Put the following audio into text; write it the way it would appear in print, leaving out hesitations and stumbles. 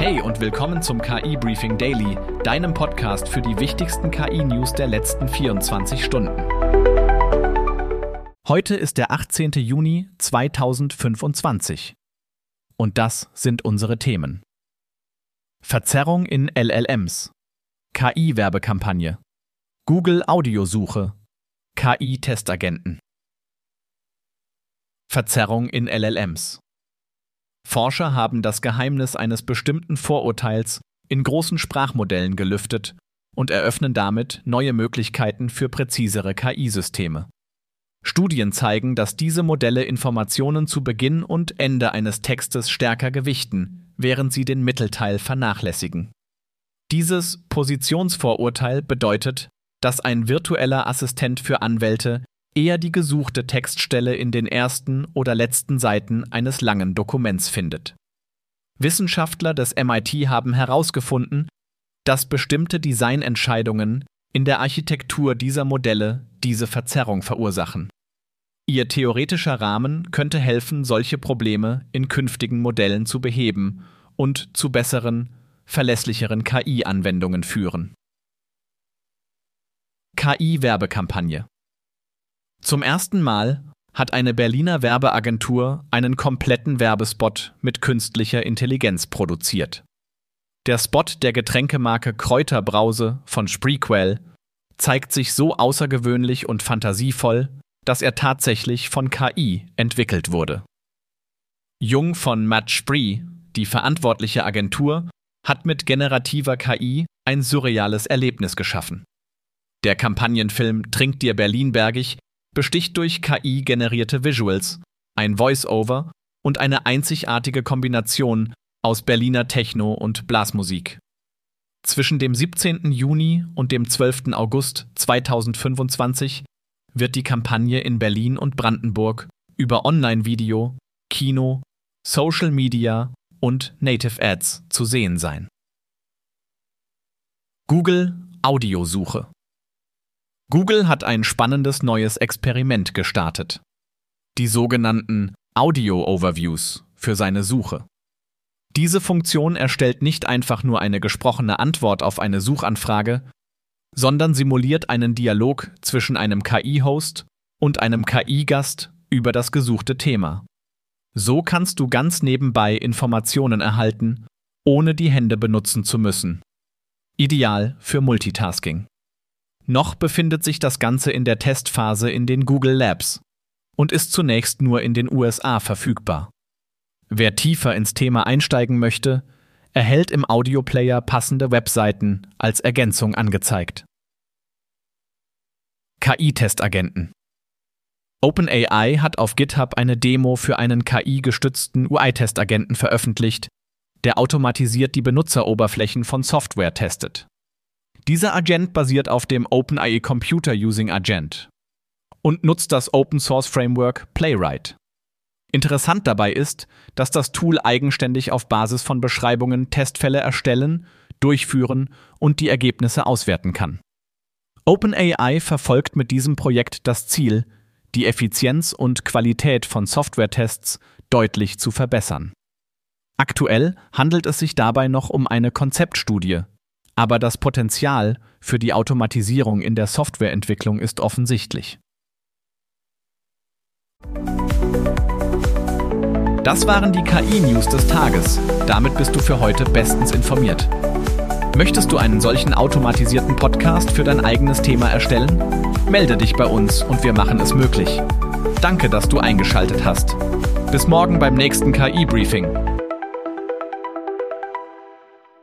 Hey und willkommen zum KI Briefing Daily, deinem Podcast für die wichtigsten KI-News der letzten 24 Stunden. Heute ist der 18. Juni 2025. Und das sind unsere Themen. Verzerrung in LLMs, KI-Werbekampagne, Google Audiosuche, KI-Testagenten. Verzerrung in LLMs. Forscher haben das Geheimnis eines bestimmten Vorurteils in großen Sprachmodellen gelüftet und eröffnen damit neue Möglichkeiten für präzisere KI-Systeme. Studien zeigen, dass diese Modelle Informationen zu Beginn und Ende eines Textes stärker gewichten, während sie den Mittelteil vernachlässigen. Dieses Positionsvorurteil bedeutet, dass ein virtueller Assistent für Anwälte eher die gesuchte Textstelle in den ersten oder letzten Seiten eines langen Dokuments findet. Wissenschaftler des MIT haben herausgefunden, dass bestimmte Designentscheidungen in der Architektur dieser Modelle diese Verzerrung verursachen. Ihr theoretischer Rahmen könnte helfen, solche Probleme in künftigen Modellen zu beheben und zu besseren, verlässlicheren KI-Anwendungen führen. KI-Werbekampagne. Zum ersten Mal hat eine Berliner Werbeagentur einen kompletten Werbespot mit künstlicher Intelligenz produziert. Der Spot der Getränkemarke Kräuterbrause von Spreequell zeigt sich so außergewöhnlich und fantasievoll, dass er tatsächlich von KI entwickelt wurde. Jung von Matt Spree, die verantwortliche Agentur, hat mit generativer KI ein surreales Erlebnis geschaffen. Der Kampagnenfilm Trink dir Berlinbergig besticht durch KI-generierte Visuals, ein Voice-Over und eine einzigartige Kombination aus Berliner Techno- und Blasmusik. Zwischen dem 17. Juni und dem 12. August 2025 wird die Kampagne in Berlin und Brandenburg über Online-Video, Kino, Social Media und Native Ads zu sehen sein. Google Audiosuche. Google hat ein spannendes neues Experiment gestartet. Die sogenannten Audio-Overviews für seine Suche. Diese Funktion erstellt nicht einfach nur eine gesprochene Antwort auf eine Suchanfrage, sondern simuliert einen Dialog zwischen einem KI-Host und einem KI-Gast über das gesuchte Thema. So kannst du ganz nebenbei Informationen erhalten, ohne die Hände benutzen zu müssen. Ideal für Multitasking. Noch befindet sich das Ganze in der Testphase in den Google Labs und ist zunächst nur in den USA verfügbar. Wer tiefer ins Thema einsteigen möchte, erhält im Audioplayer passende Webseiten als Ergänzung angezeigt. KI-Testagenten. OpenAI hat auf GitHub eine Demo für einen KI-gestützten UI-Testagenten veröffentlicht, der automatisiert die Benutzeroberflächen von Software testet. Dieser Agent basiert auf dem OpenAI Computer Using Agent und nutzt das Open-Source-Framework Playwright. Interessant dabei ist, dass das Tool eigenständig auf Basis von Beschreibungen Testfälle erstellen, durchführen und die Ergebnisse auswerten kann. OpenAI verfolgt mit diesem Projekt das Ziel, die Effizienz und Qualität von Software-Tests deutlich zu verbessern. Aktuell handelt es sich dabei noch um eine Konzeptstudie, aber das Potenzial für die Automatisierung in der Softwareentwicklung ist offensichtlich. Das waren die KI-News des Tages. Damit bist du für heute bestens informiert. Möchtest du einen solchen automatisierten Podcast für dein eigenes Thema erstellen? Melde dich bei uns und wir machen es möglich. Danke, dass du eingeschaltet hast. Bis morgen beim nächsten KI-Briefing.